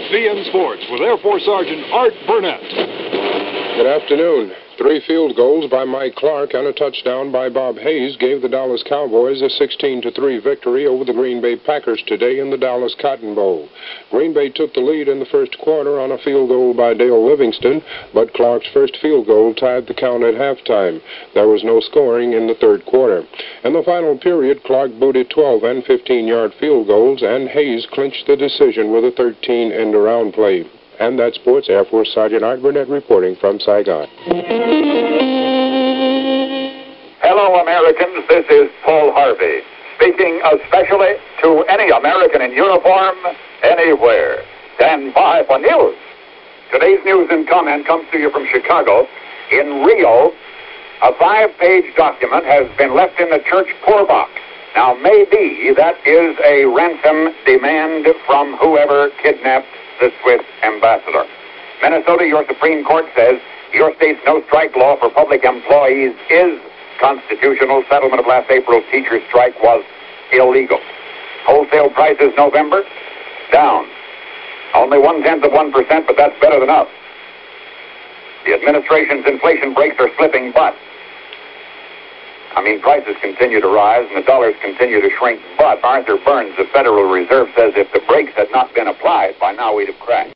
FBN Sports with Air Force Sergeant Art Burnett. Good afternoon. 3 field goals by Mike Clark and a touchdown by Bob Hayes gave the Dallas Cowboys a 16-3 victory over the Green Bay Packers today in the Dallas Cotton Bowl. Green Bay took the lead in the first quarter on a field goal by Dale Livingston, but Clark's first field goal tied the count at halftime. There was no scoring in the third quarter. In the final period, Clark booted 12 and 15-yard field goals, and Hayes clinched the decision with a 13 end-around play. And that's Sports Air Force Sergeant Art Burnett reporting from Saigon. Hello, Americans. This is Paul Harvey, speaking especially to any American in uniform anywhere. Stand by for news. Today's news and comment comes to you from Chicago. In Rio, a 5-page document has been left in the church poor box. Now, maybe that is a ransom demand from whoever kidnapped the Swiss ambassador. Minnesota, your Supreme Court says your state's no-strike law for public employees is constitutional. Settlement of last April's teacher strike was illegal. Wholesale prices November, down. Only 0.1%, but that's better than us. The administration's inflation brakes are slipping, but prices continue to rise and the dollars continue to shrink. But Arthur Burns, the Federal Reserve, says if the brakes had not been applied, by now we'd have crashed.